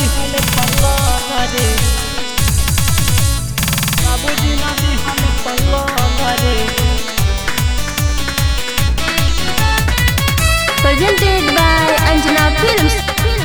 दिहले पल्ला रे बाबूजी ना दिहले पल्ला रे। Presented by Anjana Films.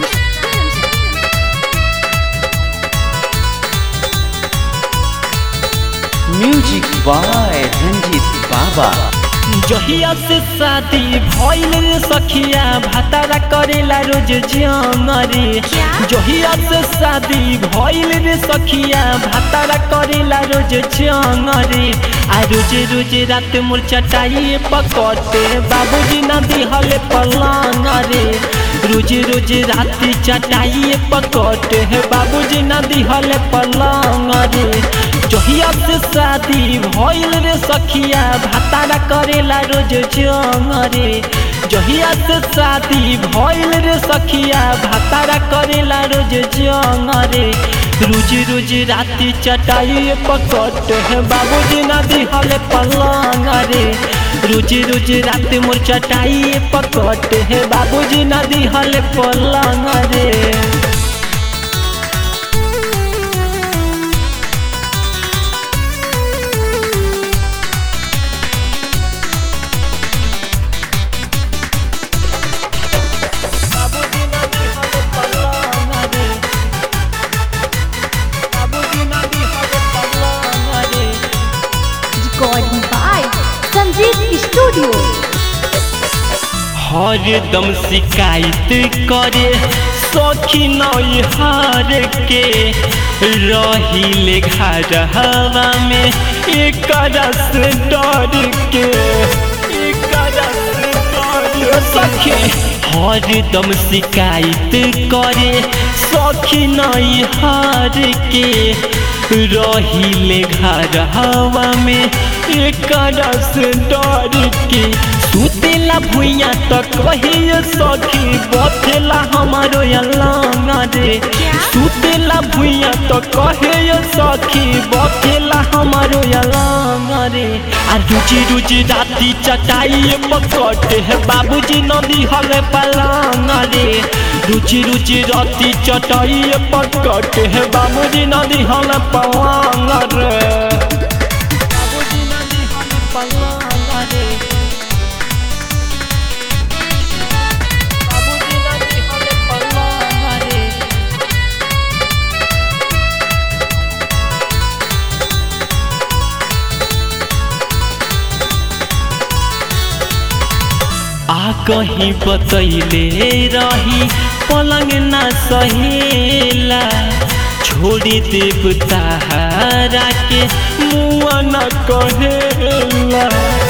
Music by Ranjeet Baba. जहिया से शादी भइल रे सखिया भातारा करेला रोज जंगरे। जहिया से शादी भइल रे सखिया भातारा करेला रोज जंगरे। आ रोज रोज रात मोर चटाई पकड़ते बाबूजी ना दिहले पलंग रे। रोज रोज रात चटाई पकड़ते बाबूजी ना दिहले पलंग रे। जहिया से शादी भइल रे सखिया भातारा करेला रोज जंगरे। जहिया से शादी भइल रे सखिया भातारा करेला रोज जंगरे। रोज रोज राती चटाई पकड़ते है बाबूजी ना दिहले पलंग रे। रोज रोज रात मोर चटाई पकड़ते है बाबूजी ना दिहले पलंग रे। Recorded by Sanjeev Studio. हर दम शिकायत करे सखी नई हार के रहिले घर हवा में एक रस डर के सखी। हर दम शिकायत करे सखी नई हार के रहिले घर हवा में एक रस डर के। सुतेला भुइया तो कहिए सखी बथेला हमारो अलंग रे। सुतेला भुइया तो कहिए सखी बथेला हमारो अलंग रे। आ रुचि रुचि राती चटाई पकड़ते है बाबूजी न दिहले पलंग रे। रुचि रुचि राती चटाई पकड़ते है बाबूजी न दिहले पलंग रे। बाबूजी न दिहले पलंग रे। आ कहीं बतैले रही पलंग ना सहेला छोड़ी देव तारा के मुआ न कहेला।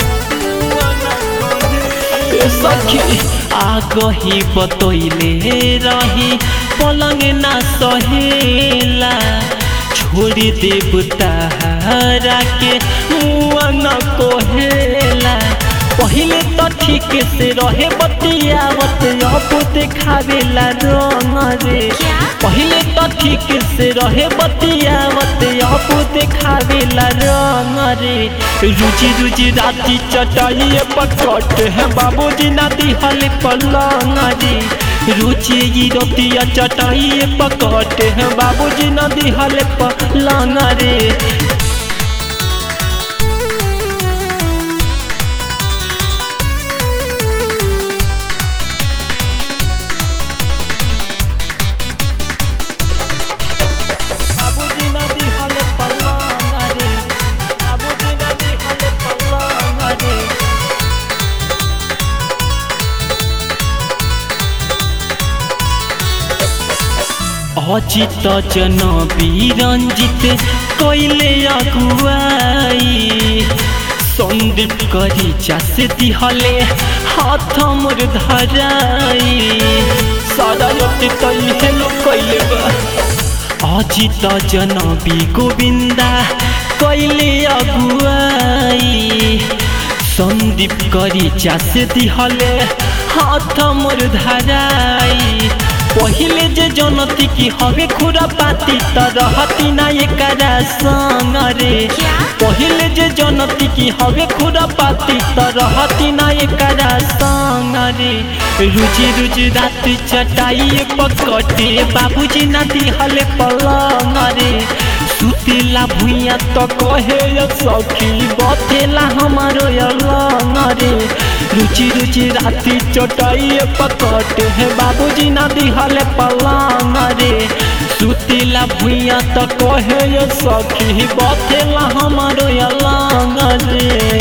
सखी आ कहीं बतैले रही पलंग ना सहेला छोड़ी देव तारा के मुआ न कहेला। पहले तो ठीक से रहे बतियावत अब देखावेला रंग रे। पहले तो ठीक से रहे बतियावत अब देखावेला रंग रे। रुचि रुचि राती चटाई पकड़ते है बाबूजी ना दिहले पलंग रे। रुचि रतिया चटाई पकड़ते है बाबूजी ना दिहले पलंग रे। अजित जनबी रंजित कैले अगुआई संदीप करी चास दिहले हाथ मोर धराई सारा हेलो कैले अजित जनबी गोविंदा कैले अगुआई संदीप करी चास दिहले हाथ मोर धराई। पहिले जे जनती की हवे खुरापाती त रहती ना एकरा संग रे पहिले जे जनती की हवे खुरापाती त रहती ना एकरा संग रे रुचि रुचि रात चटाई पकटे बाबूजी ना दिहले पलंग रे सुतेला भुइया त कहे सखी बथेला हमारो अलंग रे रुचि रुचि राती चटाई पकटे है बाबूजी ना दिहले पलंग रे सुतेला भुइया त कहे सखी बथेला हमारो अलंग रे।